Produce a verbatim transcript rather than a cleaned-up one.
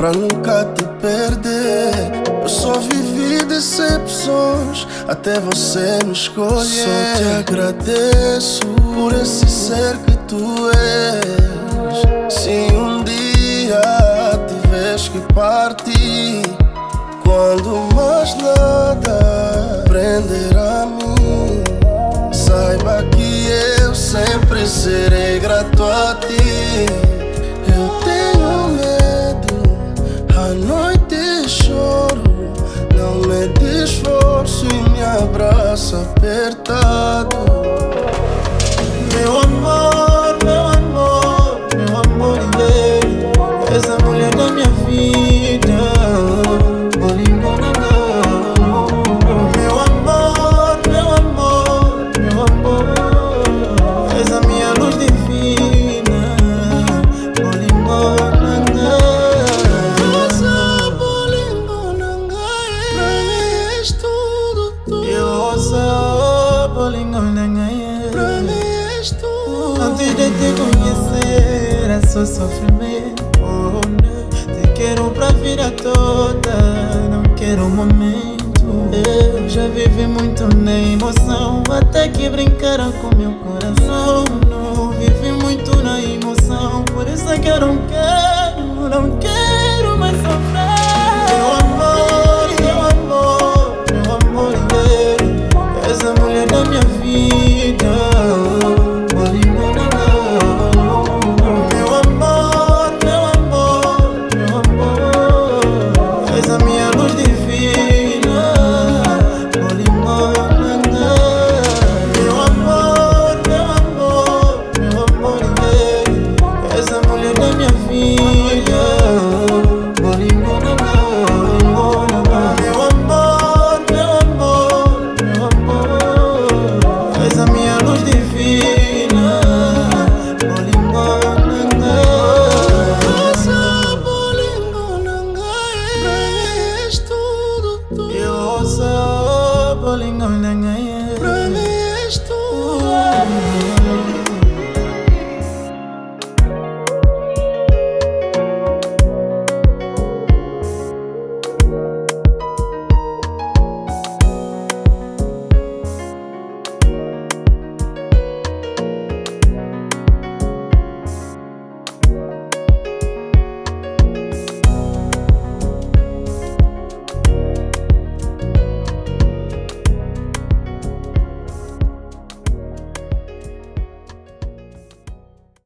pra nunca te perder. Eu só vivi decepções até você me escolher. Só te agradeço por esse ser que tu és. Se um dia tiveres que partir, quando mais nada prender a mim, saiba que eu sempre serei grato a ti. Eu tenho medo, à noite choro, não me esforço e me abraço apertado. Meu amor, meu amor, meu amor inteiro, és a mulher da minha vida. Bolingona, meu amor, meu amor, meu amor, és a minha luz divina. Bolingona, Rosa bolingona, pra mim és tudo, tudo. eu sou bolingona, Pra mim és tudo. antes de te conhecer é só sofrimento. Oh, né? Te quero pra vida toda, não quero um momento. Eu já vivi muito na emoção, até que brincaram com meu coração. Não vivi muito na emoção, por isso é que eu não quero, não quero mais sofrer. Meu amor, meu amor, meu amor inteiro, és a mulher da minha vida.